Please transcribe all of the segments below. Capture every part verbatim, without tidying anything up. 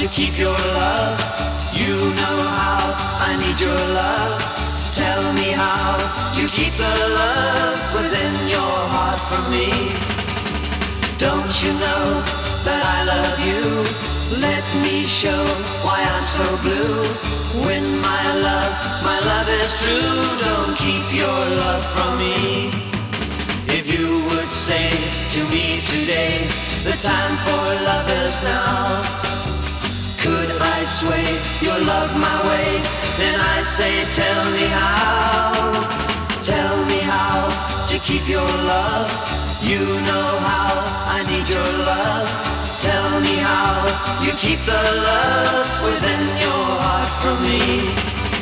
to keep your love. You know how I need your love. Tell me how you keep the love within your heart from me. Don't you know that I love you? Let me show why I'm so blue. When my love, my love is true, don't keep your love from me. If you would say to me today, the time for love is now. Could I sway your love my way? Then I say, tell me how. Tell me how to keep your love. You know how I need your love. Tell me how you keep the love within your heart from me.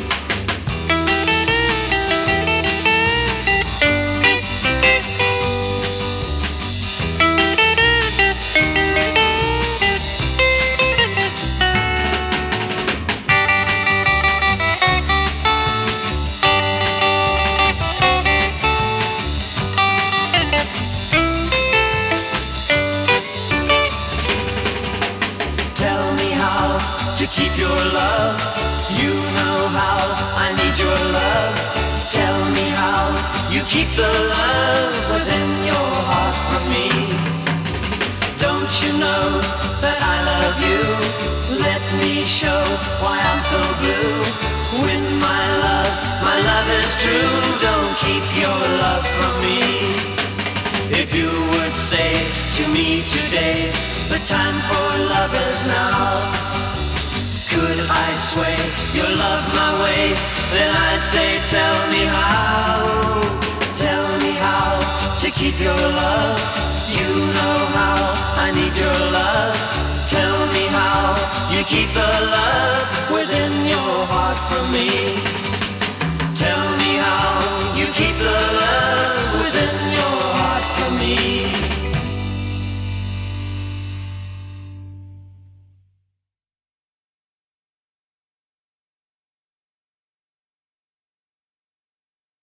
To keep your love, you know how I need your love. Tell me how you keep the love within your heart from me. Don't you know that I love you? Let me show why I'm so blue. When my love, my love is true, don't keep your love from me. If you would say to me today, the time for love is now. Could I sway your love my way? Then I say, tell me how. Tell me how to keep your love. You know how I need your love. Tell me how you keep the love within your heart from me.